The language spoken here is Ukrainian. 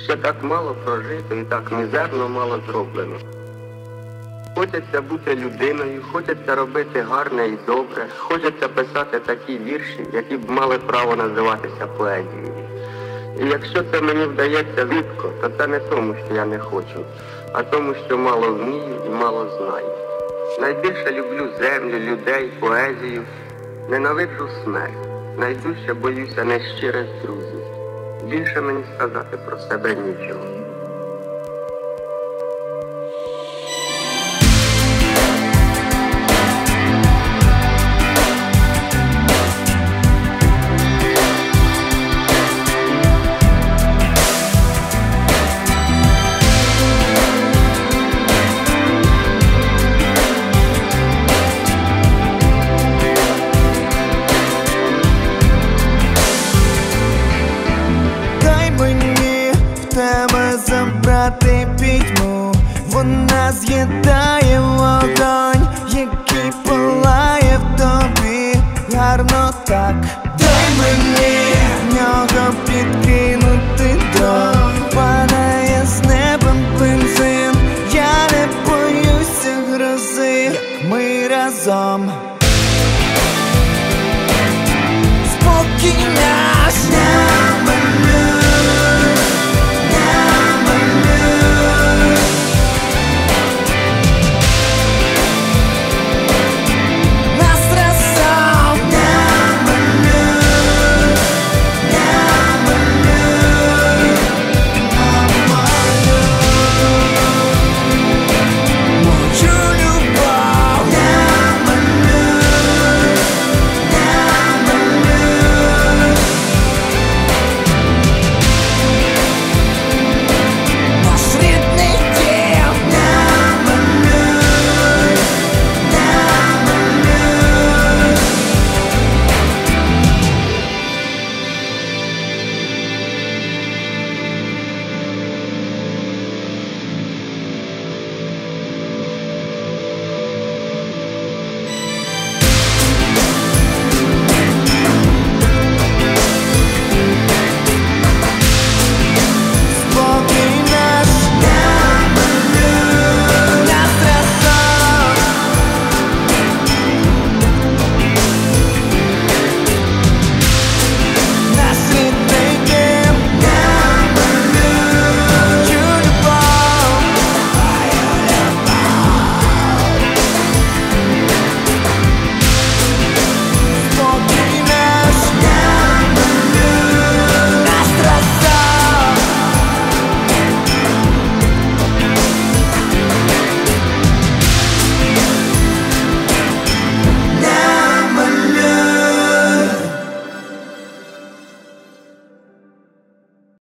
Ще так мало прожито і так мізерно мало зроблено. Хочеться бути людиною, хочеться робити гарне і добре, хочеться писати такі вірші, які б мали право називатися поезією. І якщо це мені вдається рідко, то це не тому, що я не хочу, а тому, що мало вмію і мало знаю. Найбільше люблю землю, людей, поезію, ненавиджу смерть, найдужче боюся нещирих друзів. Більше мені сказати про себе нічого. Забрати пітьму, вона з'їдає вогонь, який палає в тобі. Гарно так, дай мені в нього підкинути до